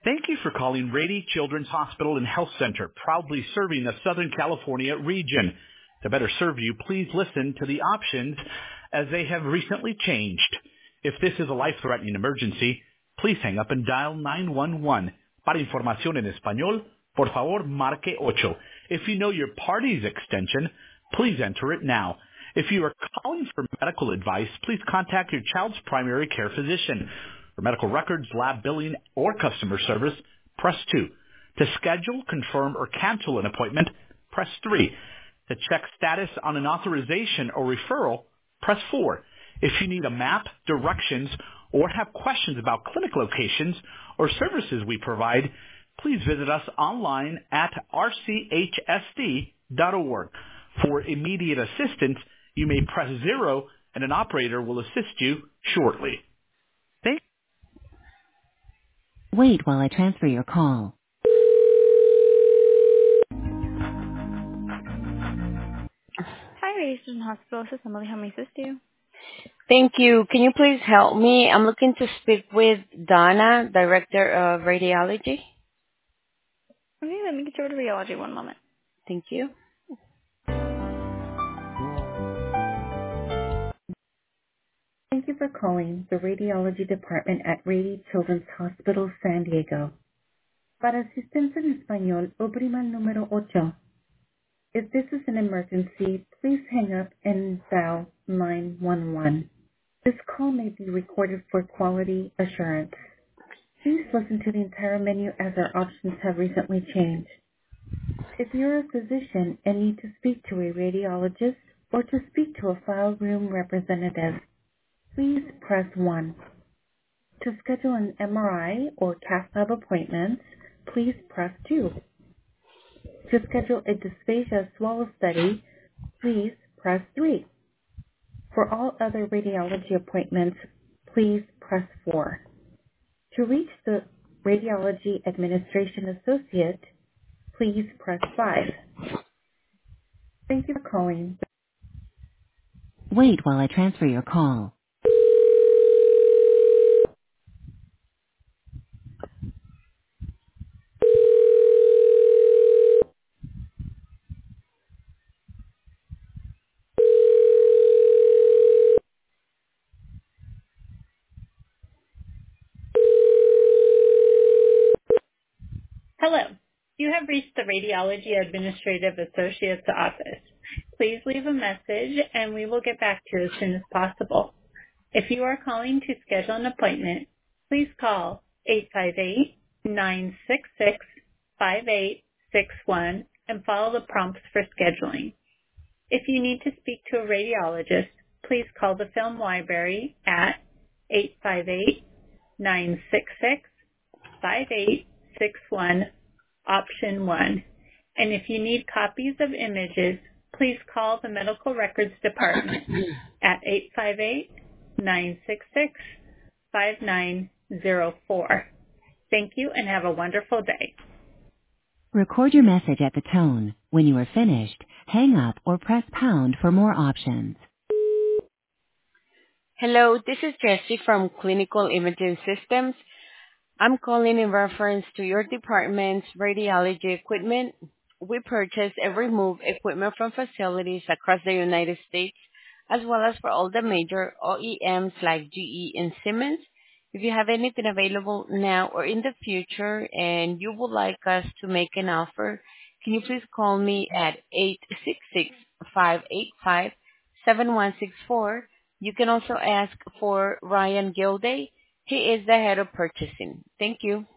Thank you for calling Rady Children's Hospital and Health Center, proudly serving the Southern California region. To better serve you, please listen to the options as they have recently changed. If this is a life-threatening emergency, please hang up and dial 911. Para información en español, por favor, marque 8. If you know your party's extension, please enter it now. If you are calling for medical advice, please contact your child's primary care physician. For medical records, lab billing, or customer service, press 2. To schedule, confirm, or cancel an appointment, press 3. To check status on an authorization or referral, press 4. If you need a map, directions, or have questions about clinic locations or services we provide, please visit us online at rchsd.org. For immediate assistance, you may press 0 and an operator will assist you shortly. Wait while I transfer your call. Hi, Radiation Hospital. This is Emily. How may I assist you? Thank you. Can you please help me? I'm looking to speak with Donna, Director of Radiology. Okay, let me get you over to radiology. One moment. Thank you. Thank you for calling the Radiology Department at Rady Children's Hospital, San Diego. Para asistencia en español, oprima el número 8. If this is an emergency, please hang up and dial 911. This call may be recorded for quality assurance. Please listen to the entire menu as our options have recently changed. If you're a physician and need to speak to a radiologist or to speak to a file room representative, please press 1. To schedule an MRI or cath lab appointments, please press 2. To schedule a dysphagia swallow study, please press 3. For all other radiology appointments, please press 4. To reach the Radiology Administration Associate, please press 5. Thank you for calling. Wait while I transfer your call. Hello. You have reached the Radiology Administrative Associate's office. Please leave a message and we will get back to you as soon as possible. If you are calling to schedule an appointment, please call 858-966-5861 and follow the prompts for scheduling. If you need to speak to a radiologist, please call the film library at 858-966-5861, option 1. And if you need copies of images, please call the Medical Records Department at 858-966-5904. Thank you and have a wonderful day. Record your message at the tone. When you are finished, hang up or press pound for more options. Hello, this is Jessie from Clinical Imaging Systems. I'm calling in reference to your department's radiology equipment. We purchase and remove equipment from facilities across the United States, as well as for all the major OEMs like GE and Siemens. If you have anything available now or in the future and you would like us to make an offer, can you please call me at 866-585-7164. You can also ask for Ryan Gilday. He is the head of purchasing. Thank you.